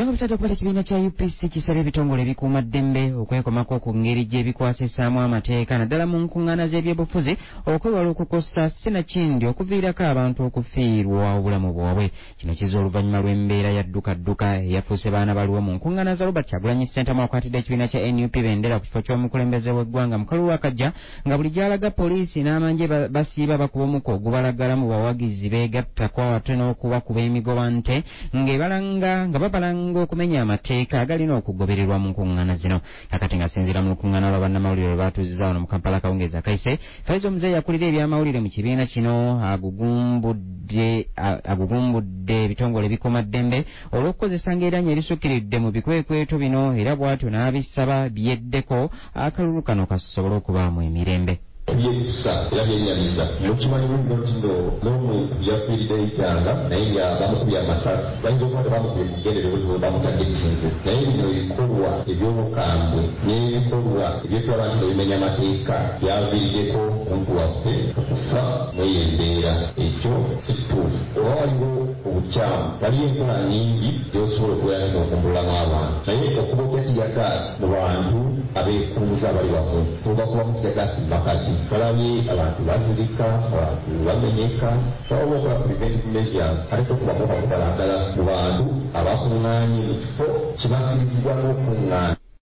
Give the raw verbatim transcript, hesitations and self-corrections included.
Bango bitatu okuba ekibiina kya U P C kisabye ebitongole ebikuuma ddembe okwekomako ku ngeri gy'ebikwasisaamu amateeka naddala mu nkuŋŋaana z'ebyobufuzi okwewala okukosa sinakindi okuviirako abantu okufiirwa obulamu bwabwe. Kino kizza oluvannyuma lw'embeera yaddukadduka eyafuuse baana baliwo mu nkuŋŋaana za Robert Kyagulanyi Ssentamu akwatidde ekibiina kya N U P bendera ku kifo ky'omukulembeze w'eggwanga mu kalulu akajja nga buli gy'alaga poliisi n'amanje basiiba bakuba omuko ogubalagala mu bawagizi beegattako ate n'okubakuba emigobante ng'ebalanga nga babalanga okumenya amateeka agalina okugobererwa mu nkuŋŋaana zino. Kakati nga sinziira mu lukuŋŋaana lwa bannamawulire lwe baatuuzizza wano mu Kampala akawungeezi akayise, Faizo Muzeeyi yakulira ebyamawulire mu kibiina kino agugumbudde agugumbudde ebitongole ebikuuma ddembe olw'okukozesa ng'erinnya erisukkiridde mu bikwekweto bino era bw'atyo n'abisaba byeddeko akalulu kano kasobole okubaamu emirembe. Byekusa era byenyamiza mukimanyi bulungi nti n'omuntu yafiiriddeyo ekyanga naye nga bamukubye amasasi bayinza okuba tebamukubye mu kugenderero bwe bamutadde ekisinze naye bino ebikolwa eby'obukambwe n'ebikolwa ebyetulaba nti ebimenya amateeka byaviiriddeko omuntu waffe okufa mw'eyo embeera ekyo si kituufu. Oba waliwo obukyamu waliyo enkola nnyingi gy'osobola okubeera nti okumbulamu abantu naye okubokya kiyagaasi mu bantu abeekunza bali wamu obakubamu kiyagaasi mu makati balabye abantu bazirika abantu bamenyeka waba okola preventive measures ate tokubamu bakubalagala mu bantu abakuŋŋaanye mu kifo kibakkirizibwa n'okuŋŋaana